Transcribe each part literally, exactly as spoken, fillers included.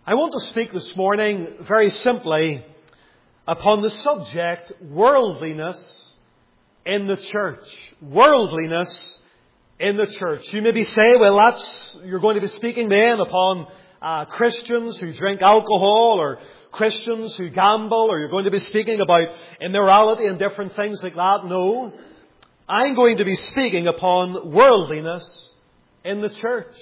I want to speak this morning very simply upon the subject worldliness in the church. Worldliness in the church. You maybe say, well, that's, you're going to be speaking then upon uh, Christians who drink alcohol or Christians who gamble, or you're going to be speaking about immorality and different things like that. No. I'm going to be speaking upon worldliness in the church.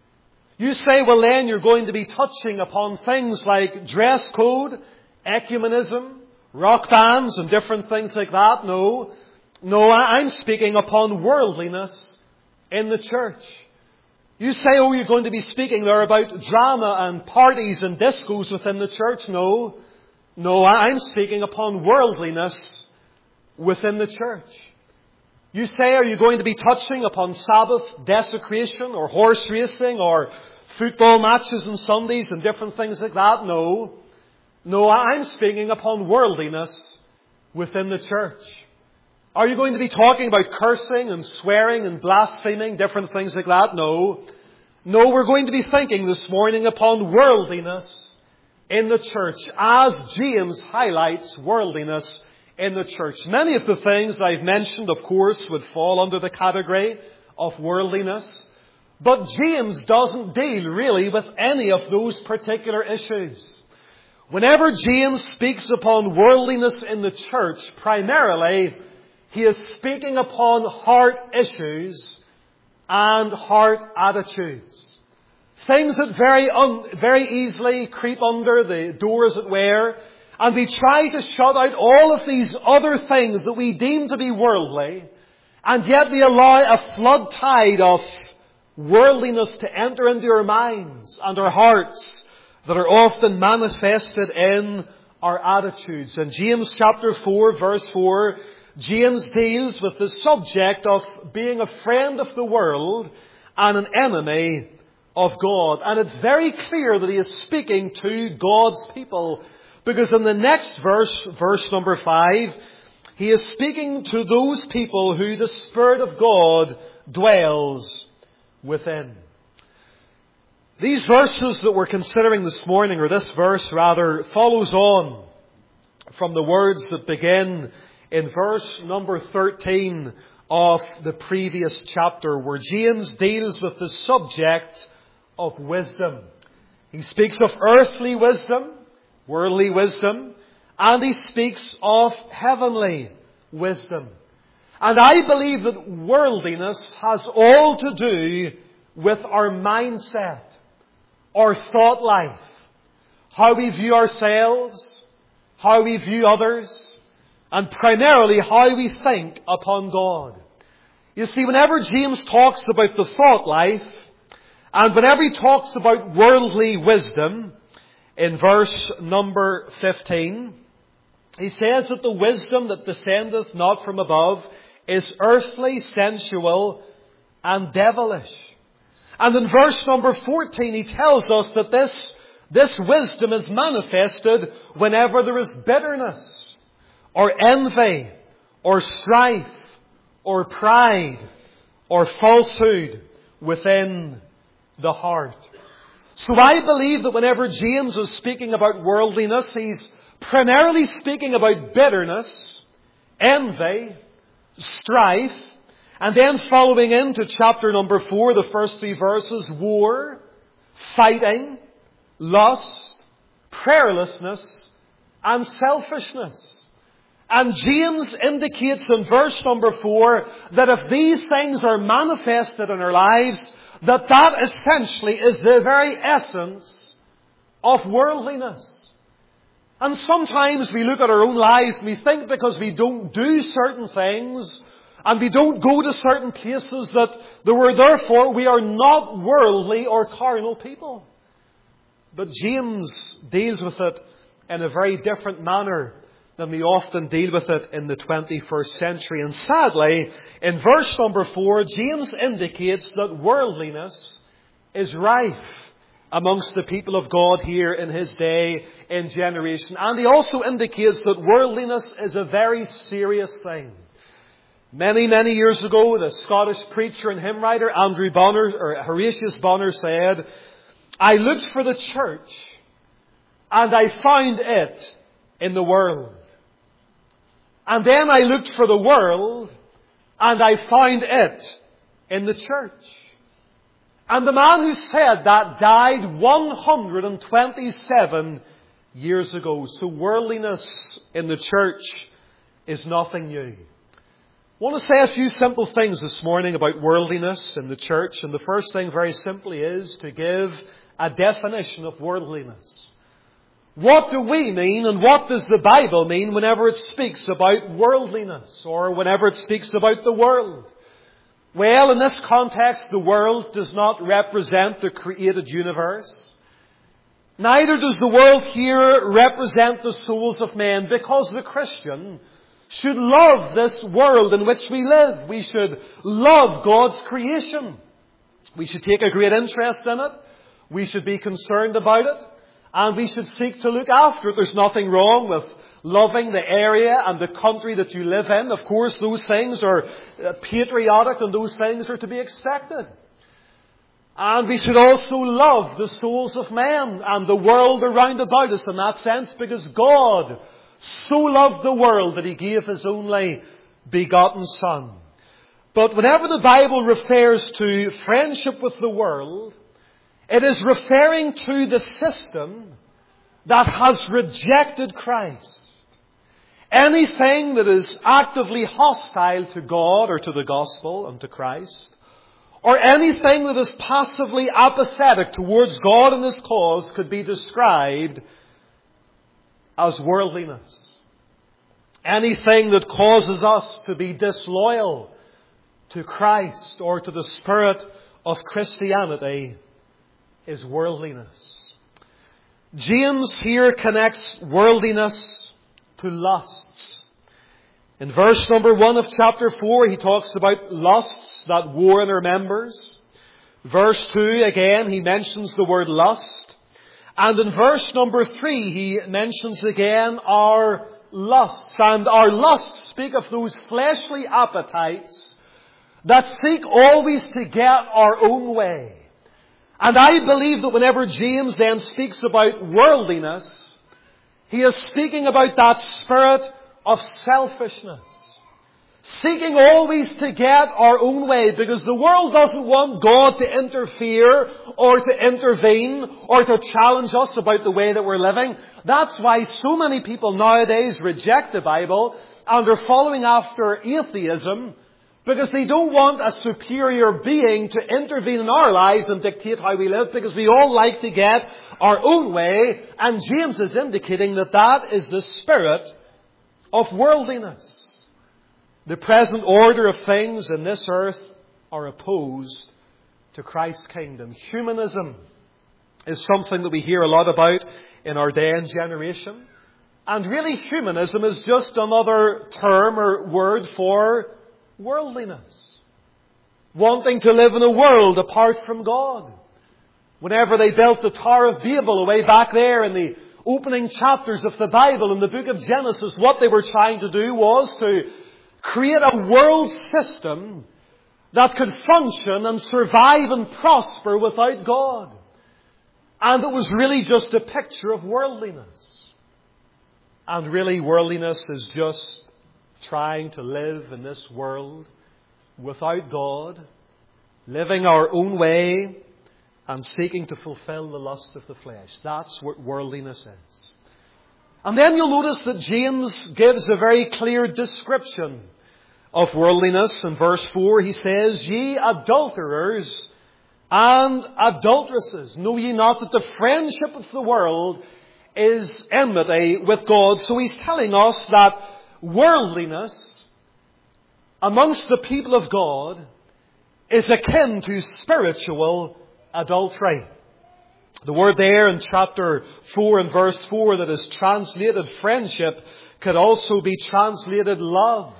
You say, well then you're going to be touching upon things like dress code, ecumenism, rock bands and different things like that. No. No, I'm speaking upon worldliness in the church. You say, oh, you're going to be speaking there about drama and parties and discos within the church. No. No, I'm speaking upon worldliness within the church. You say, are you going to be touching upon Sabbath desecration or horse racing or football matches on Sundays and different things like that? No. No, I'm speaking upon worldliness within the church. Are you going to be talking about cursing and swearing and blaspheming, different things like that? No. No, we're going to be thinking this morning upon worldliness in the church, as James highlights worldliness in the church. Many of the things that I've mentioned, of course, would fall under the category of worldliness. But James doesn't deal really with any of those particular issues. Whenever James speaks upon worldliness in the church, primarily, he is speaking upon heart issues and heart attitudes. Things that very, un- very easily creep under the door, as it were. And we try to shut out all of these other things that we deem to be worldly. And yet we allow a flood tide of worldliness to enter into our minds and our hearts that are often manifested in our attitudes. In James chapter four, verse four, James deals with the subject of being a friend of the world and an enemy of God. And it's very clear that he is speaking to God's people. Because in the next verse, verse number five, he is speaking to those people who the Spirit of God dwells within. These verses that we're considering this morning, or this verse rather, follows on from the words that begin in verse number thirteen of the previous chapter, where James deals with the subject of wisdom. He speaks of earthly wisdom, worldly wisdom, and he speaks of heavenly wisdom. And I believe that worldliness has all to do with our mindset, our thought life, how we view ourselves, how we view others, and primarily how we think upon God. You see, whenever James talks about the thought life, and whenever he talks about worldly wisdom, in verse number fifteen, he says that the wisdom that descendeth not from above is earthly, sensual, and devilish. And in verse number fourteen, he tells us that this, this wisdom is manifested whenever there is bitterness, or envy, or strife, or pride, or falsehood within the heart. So I believe that whenever James is speaking about worldliness, he's primarily speaking about bitterness, envy, strife, and then following into chapter number four, the first three verses, war, fighting, lust, prayerlessness, and selfishness. And James indicates in verse number four that if these things are manifested in our lives, that that essentially is the very essence of worldliness. And sometimes we look at our own lives and we think because we don't do certain things and we don't go to certain places that we're therefore we are not worldly or carnal people. But James deals with it in a very different manner than we often deal with it in the twenty-first century. And sadly, in verse number four, James indicates that worldliness is rife amongst the people of God here in his day and generation. And he also indicates that worldliness is a very serious thing. Many, many years ago, the Scottish preacher and hymn writer Andrew Bonner, or Horatius Bonner, said, I looked for the church and I found it in the world. And then I looked for the world, and I found it in the church. And the man who said that died one hundred twenty-seven years ago. So worldliness in the church is nothing new. I want to say a few simple things this morning about worldliness in the church. And the first thing, very simply, is to give a definition of worldliness. What do we mean, and what does the Bible mean whenever it speaks about worldliness, or whenever it speaks about the world? Well, in this context, the world does not represent the created universe. Neither does the world here represent the souls of men, because the Christian should love this world in which we live. We should love God's creation. We should take a great interest in it. We should be concerned about it. And we should seek to look after it. There's nothing wrong with loving the area and the country that you live in. Of course, those things are patriotic and those things are to be expected. And we should also love the souls of men and the world around about us in that sense, because God so loved the world that He gave His only begotten Son. But whenever the Bible refers to friendship with the world, it is referring to the system that has rejected Christ. Anything that is actively hostile to God or to the gospel and to Christ, or anything that is passively apathetic towards God and His cause, could be described as worldliness. Anything that causes us to be disloyal to Christ or to the spirit of Christianity is worldliness. James here connects worldliness to lusts. In verse number one of chapter four, he talks about lusts that war in our members. Verse two, again, he mentions the word lust. And in verse number three, he mentions again our lusts. And our lusts speak of those fleshly appetites that seek always to get our own way. And I believe that whenever James then speaks about worldliness, he is speaking about that spirit of selfishness. Seeking always to get our own way, because the world doesn't want God to interfere or to intervene or to challenge us about the way that we're living. That's why so many people nowadays reject the Bible and are following after atheism, because they don't want a superior being to intervene in our lives and dictate how we live, because we all like to get our own way. And James is indicating that that is the spirit of worldliness. The present order of things in this earth are opposed to Christ's kingdom. Humanism is something that we hear a lot about in our day and generation. And really, humanism is just another term or word for worldliness. Wanting to live in a world apart from God. Whenever they built the Tower of Babel way back there in the opening chapters of the Bible in the book of Genesis, what they were trying to do was to create a world system that could function and survive and prosper without God. And it was really just a picture of worldliness. And really, worldliness is just trying to live in this world without God, living our own way and seeking to fulfill the lusts of the flesh. That's what worldliness is. And then you'll notice that James gives a very clear description of worldliness. In verse four, he says, "Ye adulterers and adulteresses, know ye not that the friendship of the world is enmity with God?" So he's telling us that worldliness amongst the people of God is akin to spiritual adultery. The word there in chapter four and verse four that is translated friendship could also be translated love.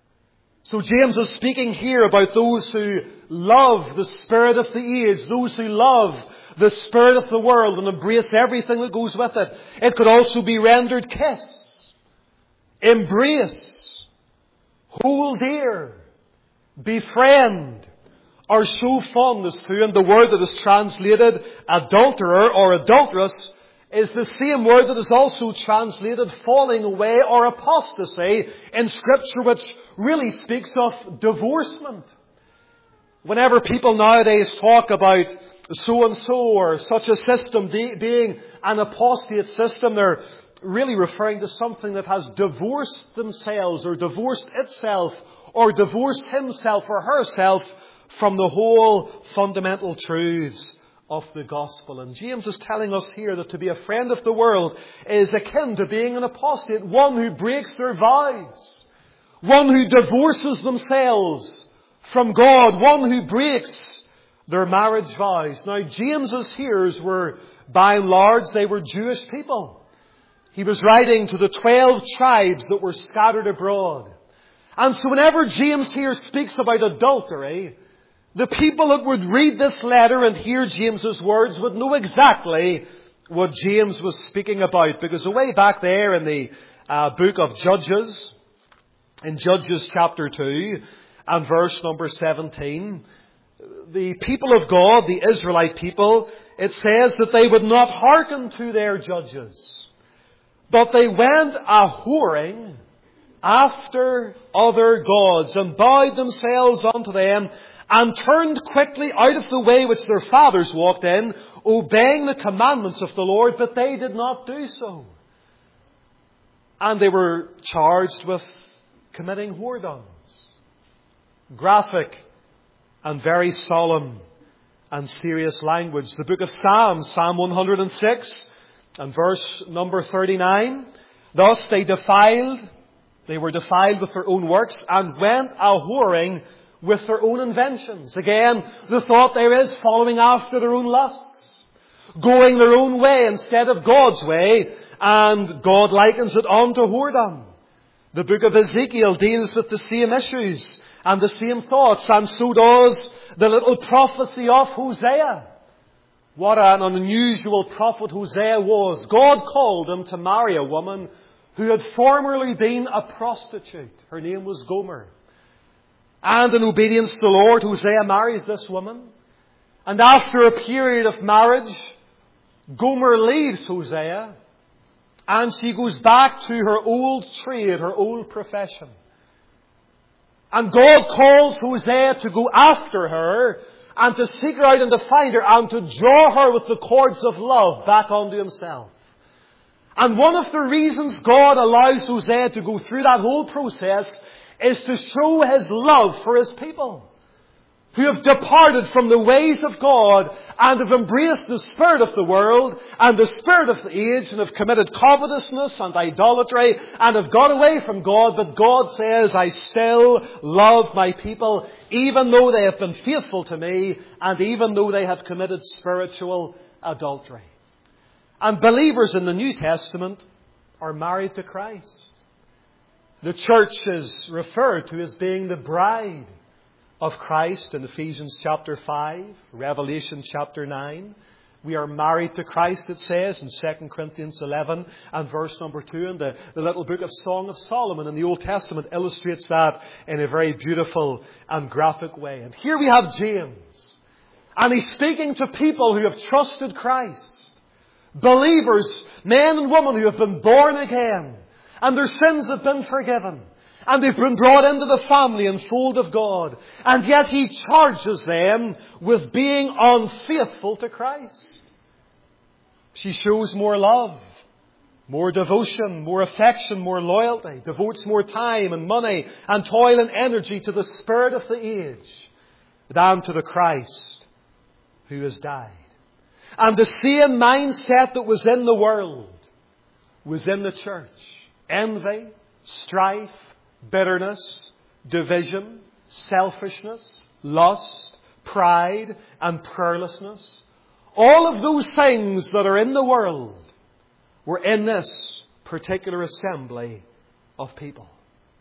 So James is speaking here about those who love the spirit of the age, those who love the spirit of the world and embrace everything that goes with it. It could also be rendered kiss, embrace, hold dear, befriend, or show fondness to. And the word that is translated adulterer or adulteress is the same word that is also translated falling away or apostasy in Scripture, which really speaks of divorcement. Whenever people nowadays talk about so-and-so or such a system being an apostate system, they're really referring to something that has divorced themselves or divorced itself or divorced himself or herself from the whole fundamental truths of the gospel. And James is telling us here that to be a friend of the world is akin to being an apostate, one who breaks their vows, one who divorces themselves from God, one who breaks their marriage vows. Now, James's hearers were, by and large, they were Jewish people. He was writing to the twelve tribes that were scattered abroad. And so whenever James here speaks about adultery, the people that would read this letter and hear James's words would know exactly what James was speaking about. Because way back there in the uh, book of Judges, in Judges chapter two and verse number seventeen, the people of God, the Israelite people, it says that they would not hearken to their judges, but they went a-whoring after other gods and bowed themselves unto them and turned quickly out of the way which their fathers walked in, obeying the commandments of the Lord, but they did not do so. And they were charged with committing whoredoms. Graphic and very solemn and serious language. The book of Psalms, Psalm one hundred six and verse number thirty-nine. Thus they defiled, they were defiled with their own works and went a-whoring with their own inventions. Again, the thought there is following after their own lusts, going their own way instead of God's way, and God likens it on to whoredom. The book of Ezekiel deals with the same issues and the same thoughts, and so does the little prophecy of Hosea. What an unusual prophet Hosea was. God called him to marry a woman who had formerly been a prostitute. Her name was Gomer. And in obedience to the Lord, Hosea marries this woman. And after a period of marriage, Gomer leaves Hosea and she goes back to her old trade, her old profession. And God calls Hosea to go after her and to seek her out and to find her and to draw her with the cords of love back onto himself. And one of the reasons God allows Hosea to go through that whole process is to show His love for His people who have departed from the ways of God and have embraced the spirit of the world and the spirit of the age and have committed covetousness and idolatry and have gone away from God. But God says, I still love my people even though they have been faithful to me and even though they have committed spiritual adultery. And believers in the New Testament are married to Christ. The church is referred to as being the bride of Christ in Ephesians chapter five, Revelation chapter nine. We are married to Christ, it says, in Second Corinthians eleven and verse number two. And the, the little book of Song of Solomon in the Old Testament illustrates that in a very beautiful and graphic way. And here we have James. And he's speaking to people who have trusted Christ. Believers, men and women who have been born again. And their sins have been forgiven. And they've been brought into the family and fold of God. And yet He charges them with being unfaithful to Christ. She shows more love, more devotion, more affection, more loyalty, devotes more time and money and toil and energy to the spirit of the age than to the Christ who has died. And the same mindset that was in the world was in the church. Envy, strife, bitterness, division, selfishness, lust, pride, and prayerlessness. All of those things that are in the world were in this particular assembly of people.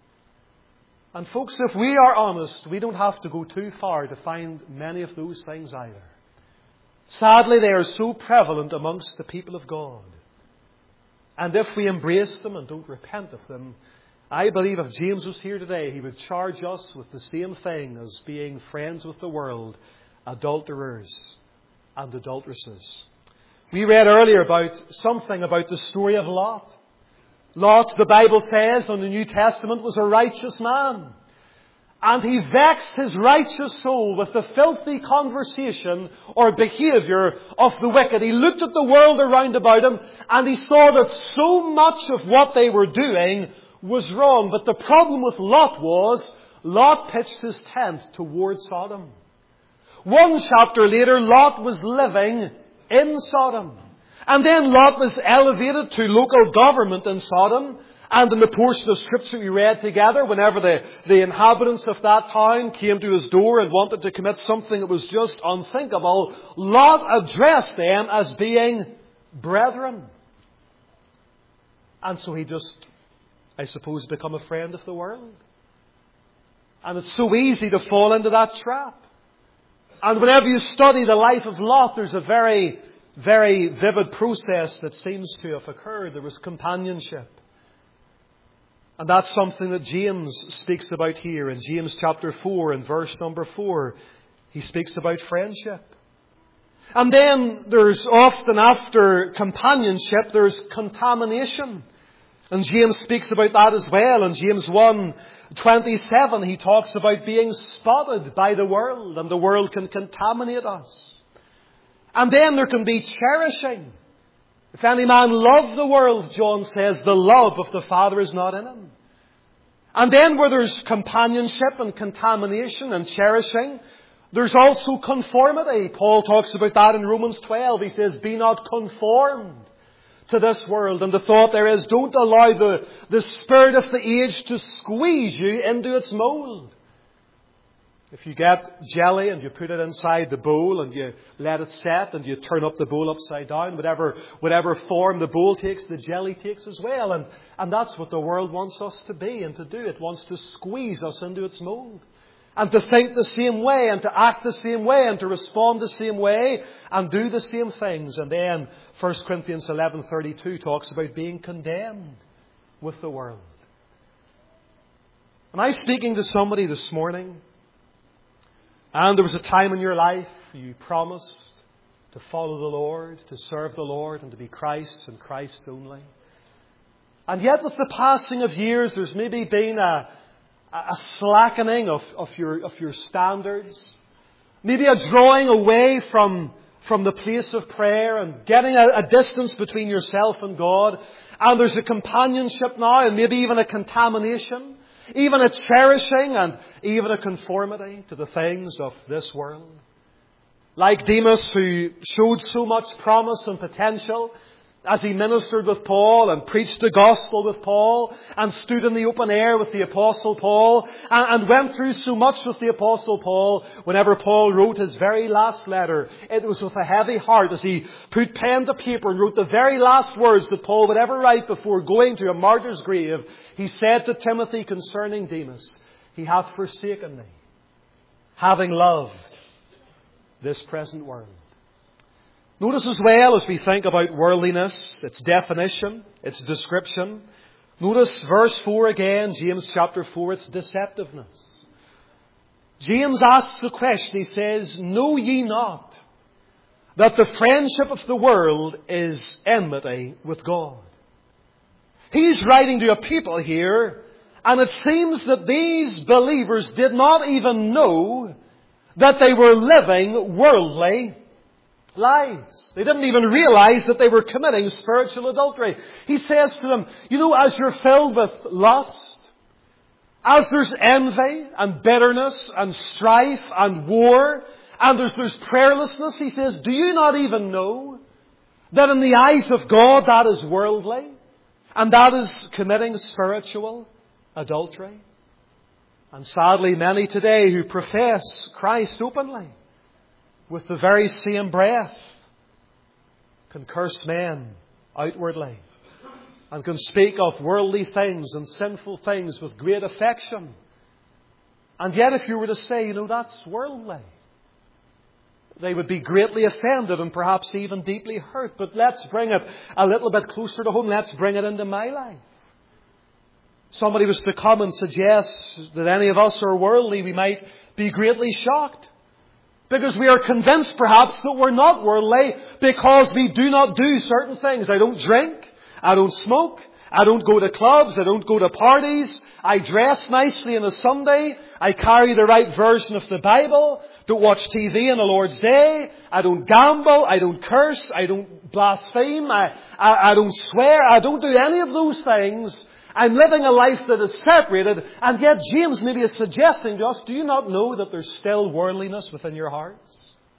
And folks, if we are honest, we don't have to go too far to find many of those things either. Sadly, they are so prevalent amongst the people of God. And if we embrace them and don't repent of them, I believe if James was here today, he would charge us with the same thing as being friends with the world, adulterers and adulteresses. We read earlier about something about the story of Lot. Lot, the Bible says, in the New Testament, was a righteous man. And he vexed his righteous soul with the filthy conversation or behaviour of the wicked. He looked at the world around about him and he saw that so much of what they were doing was wrong. But the problem with Lot was, Lot pitched his tent towards Sodom. One chapter later, Lot was living in Sodom. And then Lot was elevated to local government in Sodom. And in the portion of Scripture we read together, whenever the, the inhabitants of that town came to his door and wanted to commit something that was just unthinkable, Lot addressed them as being brethren. And so he just, I suppose, become a friend of the world. And it's so easy to fall into that trap. And whenever you study the life of Lot, there's a very, very vivid process that seems to have occurred. There was companionship. And that's something that James speaks about here in James chapter four and verse number four. He speaks about friendship. And then there's often after companionship, there's contamination. And James speaks about that as well. In James one twenty-seven, he talks about being spotted by the world, and the world can contaminate us. And then there can be cherishing. If any man love the world, John says, the love of the Father is not in him. And then where there's companionship and contamination and cherishing, there's also conformity. Paul talks about that in Romans twelve. He says, be not conformed to this world. And the thought there is, don't allow the, the spirit of the age to squeeze you into its mold. If you get jelly and you put it inside the bowl and you let it set and you turn up the bowl upside down, whatever, whatever form the bowl takes, the jelly takes as well. And, and that's what the world wants us to be and to do. It wants to squeeze us into its mold. And to think the same way and to act the same way and to respond the same way and do the same things. And then First Corinthians eleven thirty-two talks about being condemned with the world. Am I speaking to somebody this morning? And there was a time in your life you promised to follow the Lord, to serve the Lord, and to be Christ and Christ only. And yet with the passing of years, there's maybe been a, a slackening of, of, your, of your standards. Maybe a drawing away from, from the place of prayer and getting a, a distance between yourself and God. And there's a companionship now and maybe even a contamination. Even a cherishing and even a conformity to the things of this world. Like Demas, who showed so much promise and potential as he ministered with Paul and preached the gospel with Paul and stood in the open air with the Apostle Paul and, and went through so much with the Apostle Paul. Whenever Paul wrote his very last letter, it was with a heavy heart as he put pen to paper and wrote the very last words that Paul would ever write before going to a martyr's grave. He said to Timothy concerning Demas, he hath forsaken me, having loved this present world. Notice as well as we think about worldliness, its definition, its description. Notice verse four again, James chapter four, its deceptiveness. James asks the question, he says, know ye not that the friendship of the world is enmity with God? He's writing to a people here, and it seems that these believers did not even know that they were living worldly lives. They didn't even realize that they were committing spiritual adultery. He says to them, you know, as you're filled with lust, as there's envy and bitterness and strife and war, and there's, there's prayerlessness, he says, do you not even know that in the eyes of God that is worldly? And that is committing spiritual adultery? And sadly, many today who profess Christ openly, with the very same breath, can curse men outwardly and can speak of worldly things and sinful things with great affection. And yet if you were to say, you know, that's worldly, they would be greatly offended and perhaps even deeply hurt. But let's bring it a little bit closer to home. Let's bring it into my life. Somebody was to come and suggest that any of us are worldly, we might be greatly shocked. Because we are convinced perhaps that we're not worldly because we do not do certain things. I don't drink. I don't smoke. I don't go to clubs. I don't go to parties. I dress nicely on a Sunday. I carry the right version of the Bible. Don't watch T V on the Lord's Day. I don't gamble. I don't curse. I don't blaspheme. I, I, I don't swear. I don't do any of those things. I'm living a life that is separated. And yet James maybe is suggesting to us, do you not know that there's still worldliness within your hearts?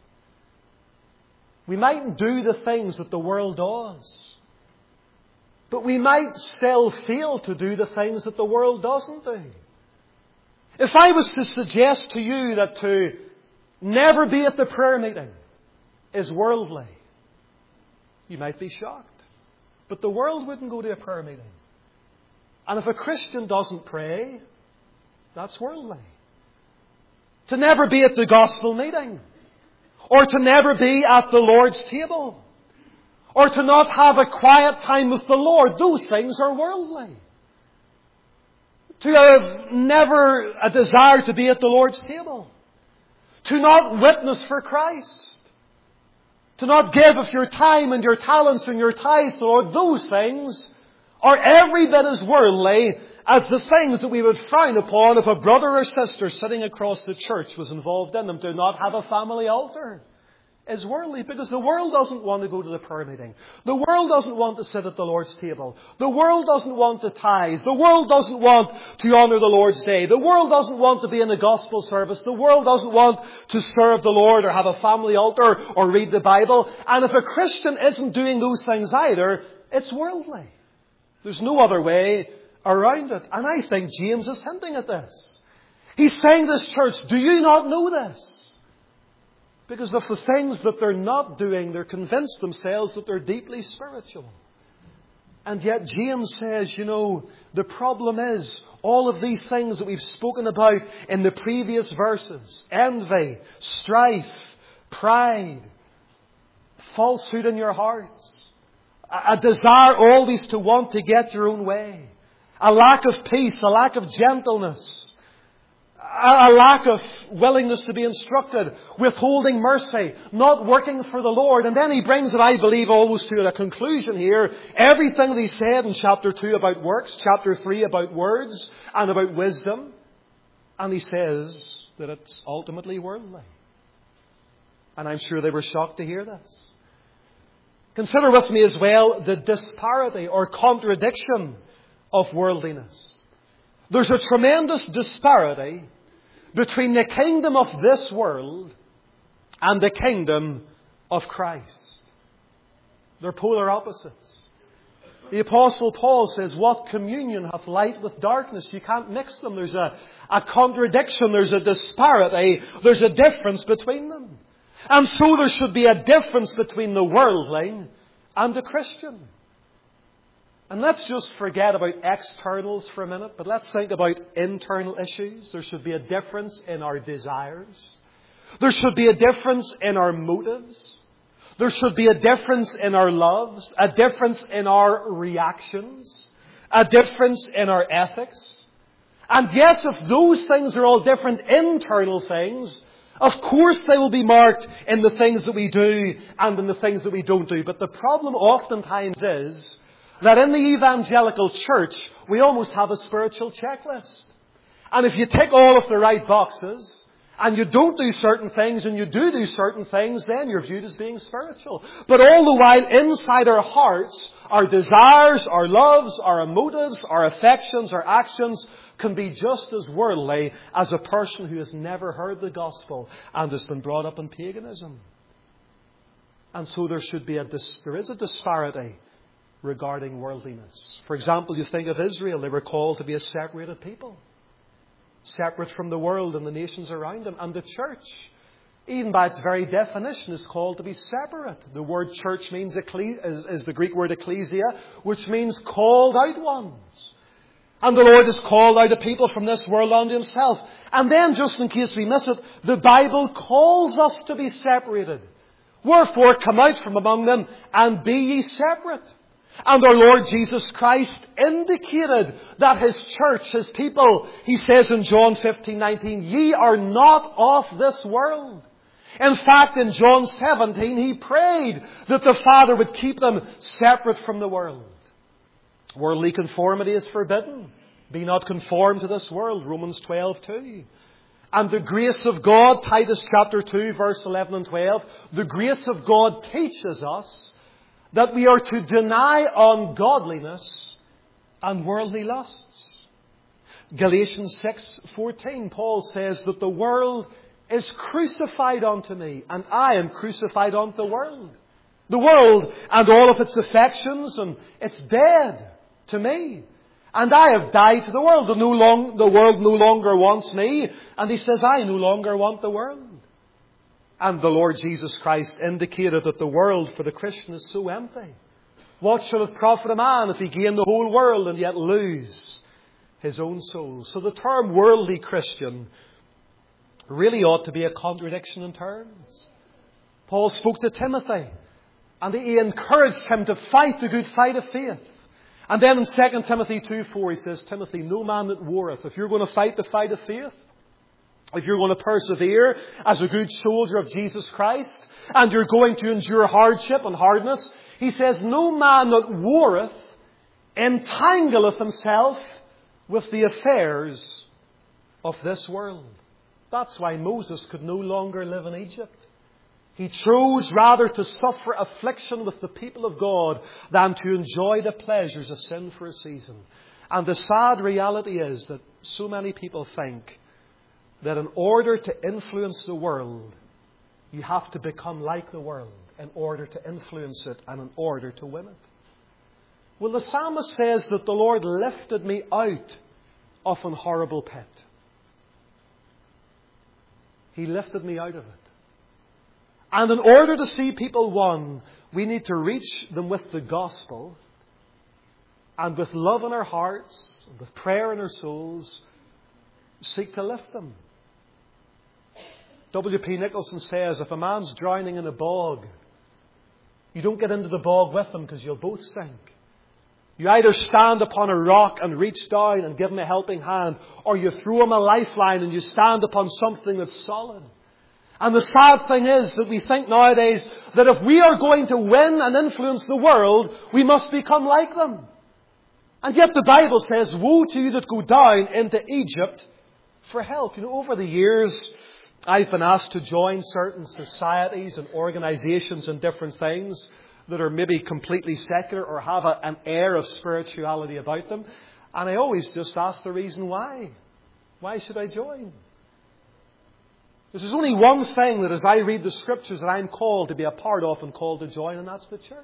We mightn't do the things that the world does. But we might still fail to do the things that the world doesn't do. If I was to suggest to you that to never be at the prayer meeting is worldly, you might be shocked. But the world wouldn't go to a prayer meeting. And if a Christian doesn't pray, that's worldly. To never be at the gospel meeting, or to never be at the Lord's table, or to not have a quiet time with the Lord, those things are worldly. To have never a desire to be at the Lord's table, to not witness for Christ, to not give of your time and your talents and your tithes to the Lord, those things are every bit as worldly as the things that we would frown upon if a brother or sister sitting across the church was involved in them. To not have a family altar is worldly, because the world doesn't want to go to the prayer meeting. The world doesn't want to sit at the Lord's table. The world doesn't want to tithe. The world doesn't want to honour the Lord's Day. The world doesn't want to be in a gospel service. The world doesn't want to serve the Lord or have a family altar or read the Bible. And if a Christian isn't doing those things either, it's worldly. There's no other way around it. And I think James is hinting at this. He's saying to this church, do you not know this? Because of the things that they're not doing, they're convinced themselves that they're deeply spiritual. And yet James says, you know, the problem is all of these things that we've spoken about in the previous verses. Envy, strife, pride, falsehood in your hearts. A desire always to want to get your own way. A lack of peace, a lack of gentleness. A lack of willingness to be instructed. Withholding mercy. Not working for the Lord. And then he brings it, I believe, almost to a conclusion here. Everything that he said in chapter two about works, chapter three about words, and about wisdom. And he says that it's ultimately worldly. And I'm sure they were shocked to hear this. Consider with me as well the disparity or contradiction of worldliness. There's a tremendous disparity between the kingdom of this world and the kingdom of Christ. They're polar opposites. The Apostle Paul says, what communion hath light with darkness? You can't mix them. There's a, a contradiction. There's a disparity. There's a difference between them. And so there should be a difference between the worldling and the Christian. And let's just forget about externals for a minute, but let's think about internal issues. There should be a difference in our desires. There should be a difference in our motives. There should be a difference in our loves, a difference in our reactions, a difference in our ethics. And yes, if those things are all different internal things, of course they will be marked in the things that we do and in the things that we don't do. But the problem oftentimes is that in the evangelical church, we almost have a spiritual checklist. And if you tick all of the right boxes, and you don't do certain things, and you do do certain things, then you're viewed as being spiritual. But all the while, inside our hearts, our desires, our loves, our motives, our affections, our actions can be just as worldly as a person who has never heard the gospel and has been brought up in paganism. And so there should be a dis- there is a disparity regarding worldliness. For example, you think of Israel, they were called to be a separated people, separate from the world and the nations around them. And the church, even by its very definition, is called to be separate. The word church means is, is the Greek word ecclesia, which means called out ones. And the Lord has called out a people from this world unto Himself. And then, just in case we miss it, the Bible calls us to be separated. Wherefore, come out from among them and be ye separate. And our Lord Jesus Christ indicated that His church, His people, He says in John fifteen nineteen, ye are not of this world. In fact, in John seventeen, He prayed that the Father would keep them separate from the world. Worldly conformity is forbidden. Be not conformed to this world, Romans twelve two. And the grace of God, Titus chapter two, verse eleven and twelve, the grace of God teaches us that we are to deny ungodliness and worldly lusts. Galatians six fourteen, Paul says that the world is crucified unto me, and I am crucified unto the world. The world and all of its affections, and it's dead to me. And I have died to the world. The, no long, the world no longer wants me. And he says, I no longer want the world. And the Lord Jesus Christ indicated that the world for the Christian is so empty. What shall it profit a man if he gain the whole world and yet lose his own soul? So the term worldly Christian really ought to be a contradiction in terms. Paul spoke to Timothy and he encouraged him to fight the good fight of faith. And then in Second Timothy two four he says, Timothy, no man that warreth. If you're going to fight the fight of faith, if you're going to persevere as a good soldier of Jesus Christ, and you're going to endure hardship and hardness, he says, no man that warreth entangleth himself with the affairs of this world. That's why Moses could no longer live in Egypt. He chose rather to suffer affliction with the people of God than to enjoy the pleasures of sin for a season. And the sad reality is that so many people think that in order to influence the world, you have to become like the world in order to influence it and in order to win it. Well, the psalmist says that the Lord lifted me out of an horrible pit. He lifted me out of it. And in order to see people won, we need to reach them with the gospel and with love in our hearts, and with prayer in our souls, seek to lift them. W P Nicholson says, if a man's drowning in a bog, you don't get into the bog with him because you'll both sink. You either stand upon a rock and reach down and give him a helping hand, or you throw him a lifeline and you stand upon something that's solid. And the sad thing is that we think nowadays that if we are going to win and influence the world, we must become like them. And yet the Bible says, woe to you that go down into Egypt for help. You know, over the years, I've been asked to join certain societies and organizations and different things that are maybe completely secular or have a, an air of spirituality about them. And I always just ask the reason why. Why should I join? There's only one thing that as I read the Scriptures that I'm called to be a part of and called to join, and that's the church.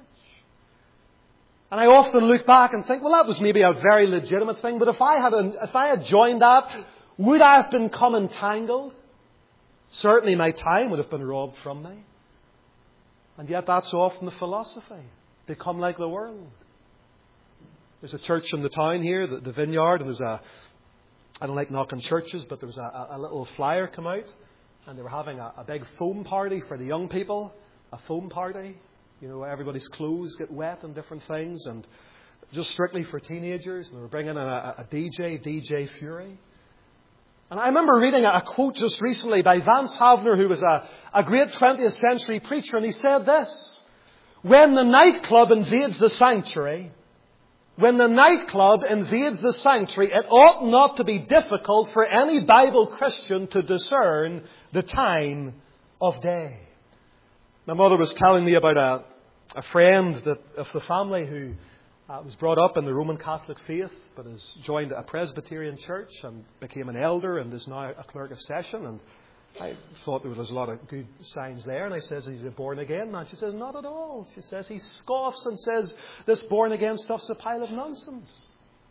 And I often look back and think, well, that was maybe a very legitimate thing, but if I had, a, if I had joined that, would I have become entangled? Certainly my time would have been robbed from me. And yet that's often the philosophy. Become like the world. There's a church in the town here, the, the Vineyard, and there's a, I don't like knocking churches, but there was a, a little flyer come out. And they were having a, a big foam party for the young people. A foam party. You know, everybody's clothes get wet and different things. And just strictly for teenagers. And they were bringing in a, a D J, D J Fury. And I remember reading a, a quote just recently by Vance Havner, who was a, a great twentieth century preacher. And he said this: when the nightclub invades the sanctuary, when the nightclub invades the sanctuary, it ought not to be difficult for any Bible Christian to discern the time of day. My mother was telling me about a, a friend that of the family who uh, was brought up in the Roman Catholic faith, but has joined a Presbyterian church and became an elder and is now a clerk of session. And I thought there was a lot of good signs there. And I says, he's a born again man. She says, not at all. She says, he scoffs and says, this born again stuff's a pile of nonsense.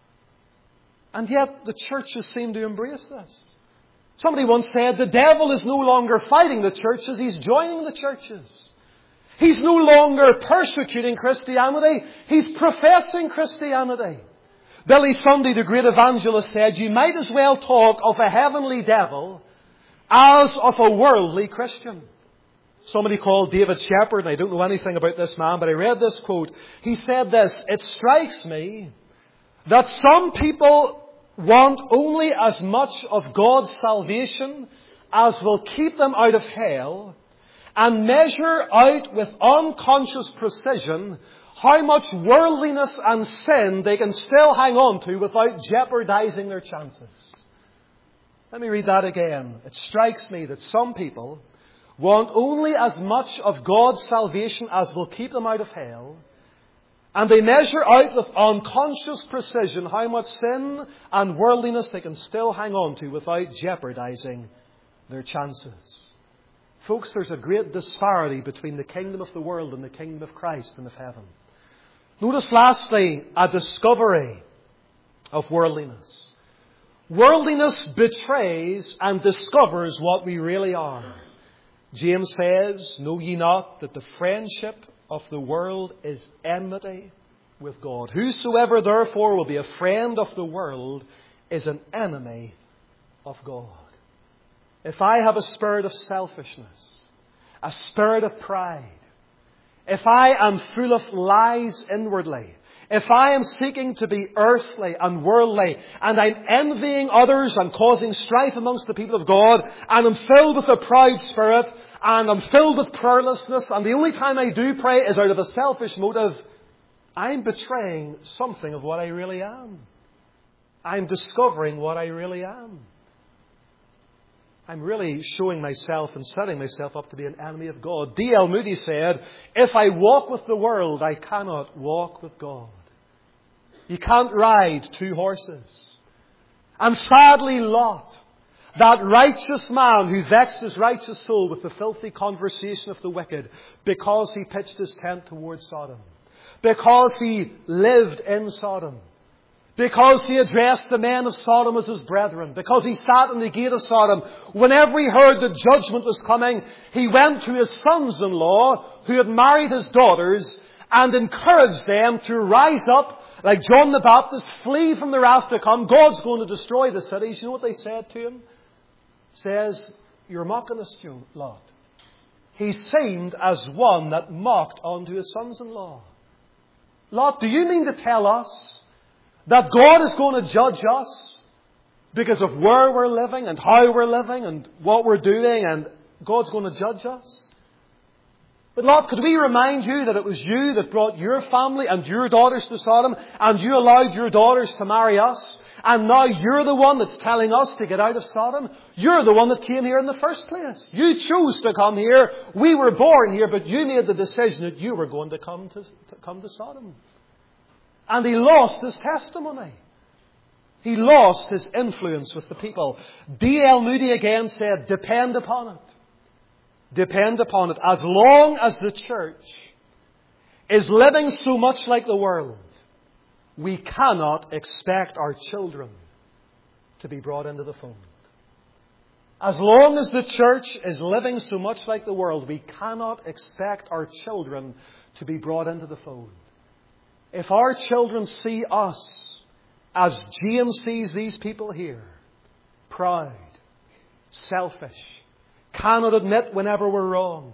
And yet the churches seem to embrace this. Somebody once said, the devil is no longer fighting the churches, he's joining the churches. He's no longer persecuting Christianity, he's professing Christianity. Billy Sunday, the great evangelist, said, you might as well talk of a heavenly devil as of a worldly Christian. Somebody called David Shepherd, and I don't know anything about this man, but I read this quote. He said this: it strikes me that some people want only as much of God's salvation as will keep them out of hell, and measure out with unconscious precision how much worldliness and sin they can still hang on to without jeopardizing their chances. Let me read that again. It strikes me that some people want only as much of God's salvation as will keep them out of hell, and they measure out with unconscious precision how much sin and worldliness they can still hang on to without jeopardizing their chances. Folks, there's a great disparity between the kingdom of the world and the kingdom of Christ and of heaven. Notice lastly, a discovery of worldliness. Worldliness betrays and discovers what we really are. James says, "Know ye not that the friendship of the world is enmity with God? Whosoever therefore will be a friend of the world is an enemy of God." If I have a spirit of selfishness, a spirit of pride, if I am full of lies inwardly, if I am seeking to be earthly and worldly, and I'm envying others and causing strife amongst the people of God, and I'm filled with a proud spirit, and I'm filled with prayerlessness, and the only time I do pray is out of a selfish motive, I'm betraying something of what I really am. I'm discovering what I really am. I'm really showing myself and setting myself up to be an enemy of God. D L Moody said, "If I walk with the world, I cannot walk with God." You can't ride two horses. And sadly, Lot, that righteous man who vexed his righteous soul with the filthy conversation of the wicked, because he pitched his tent towards Sodom, because he lived in Sodom, because he addressed the men of Sodom as his brethren, because he sat in the gate of Sodom, whenever he heard that judgment was coming, he went to his sons-in-law who had married his daughters and encouraged them to rise up like John the Baptist, flee from the wrath to come. God's going to destroy the cities. You know what they said to him? Says, "You're mocking us, Lot." He seemed as one that mocked unto his sons-in-law. Lot, do you mean to tell us that God is going to judge us because of where we're living and how we're living and what we're doing, and God's going to judge us? But Lot, could we remind you that it was you that brought your family and your daughters to Sodom, and you allowed your daughters to marry us, and now you're the one that's telling us to get out of Sodom? You're the one that came here in the first place. You chose to come here. We were born here, but you made the decision that you were going to come to, to come to Sodom. And he lost his testimony. He lost his influence with the people. D L Moody again said, "Depend upon it. Depend upon it. As long as the church is living so much like the world, we cannot expect our children to be brought into the fold. As long as the church is living so much like the world, we cannot expect our children to be brought into the fold. If our children see us as James sees these people here, proud, selfish, cannot admit whenever we're wrong,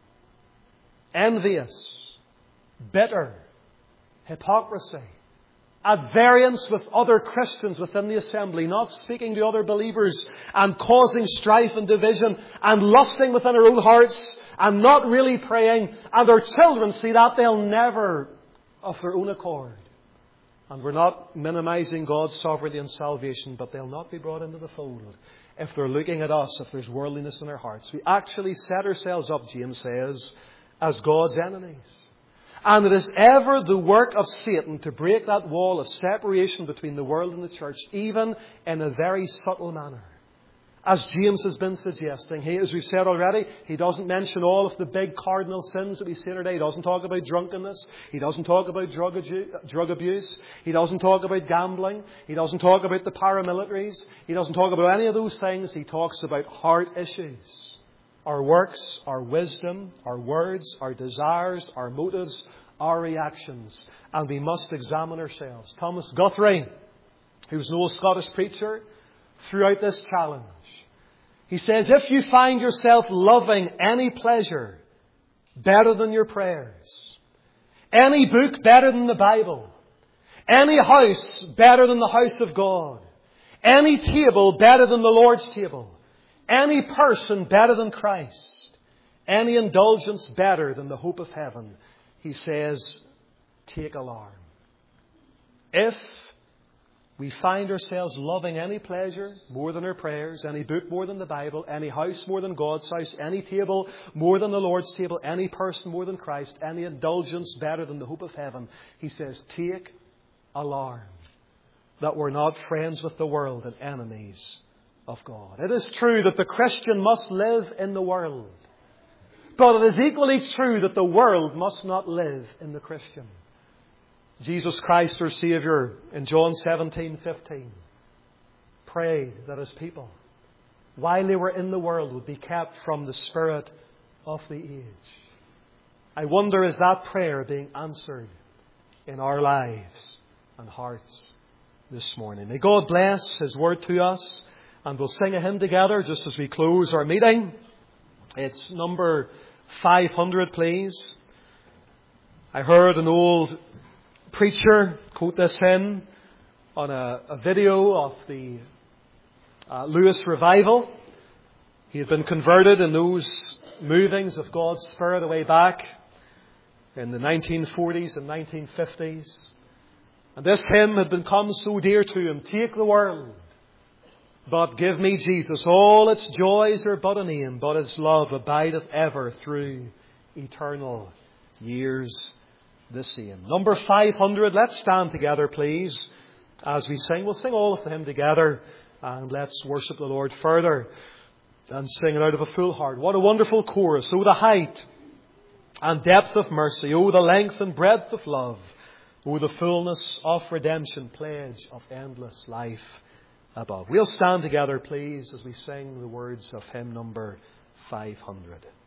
envious, bitter, hypocrisy, at variance with other Christians within the assembly, not speaking to other believers and causing strife and division and lusting within our own hearts and not really praying, and our children see that, they'll never, of their own accord, and we're not minimizing God's sovereignty and salvation, but they'll not be brought into the fold if they're looking at us, if there's worldliness in our hearts. We actually set ourselves up, James says, as God's enemies. And it is ever the work of Satan to break that wall of separation between the world and the church, even in a very subtle manner. As James has been suggesting, he, as we've said already, he doesn't mention all of the big cardinal sins that we see today. He doesn't talk about drunkenness. He doesn't talk about drug, adu- drug abuse. He doesn't talk about gambling. He doesn't talk about the paramilitaries. He doesn't talk about any of those things. He talks about heart issues. Our works, our wisdom, our words, our desires, our motives, our reactions. And we must examine ourselves. Thomas Guthrie, who's an old Scottish preacher, throughout this challenge, he says, if you find yourself loving any pleasure better than your prayers, any book better than the Bible, any house better than the house of God, any table better than the Lord's table, any person better than Christ, any indulgence better than the hope of heaven, he says, take alarm. If we find ourselves loving any pleasure more than our prayers, any book more than the Bible, any house more than God's house, any table more than the Lord's table, any person more than Christ, any indulgence better than the hope of heaven, he says, take alarm that we're not friends with the world and enemies of God. It is true that the Christian must live in the world, but it is equally true that the world must not live in the Christian. Jesus Christ, our Saviour, in John seventeen fifteen, prayed that His people, while they were in the world, would be kept from the spirit of the age. I wonder, is that prayer being answered in our lives and hearts this morning? May God bless His word to us, and we'll sing a hymn together just as we close our meeting. It's number five hundred, please. I heard an old preacher quote this hymn on a, a video of the uh, Lewis Revival. He had been converted in those movings of God's Spirit away back in the nineteen forties and nineteen fifties. And this hymn had become so dear to him. Take the world, but give me Jesus. All its joys are but a name, but its love abideth ever through eternal years the same. Number five hundred. Let's stand together, please, as we sing. We'll sing all of the hymn together, and let's worship the Lord further and sing it out of a full heart. What a wonderful chorus. Oh, the height and depth of mercy. Oh, the length and breadth of love. Oh, the fullness of redemption, pledge of endless life above. We'll stand together, please, as we sing the words of hymn number five hundred.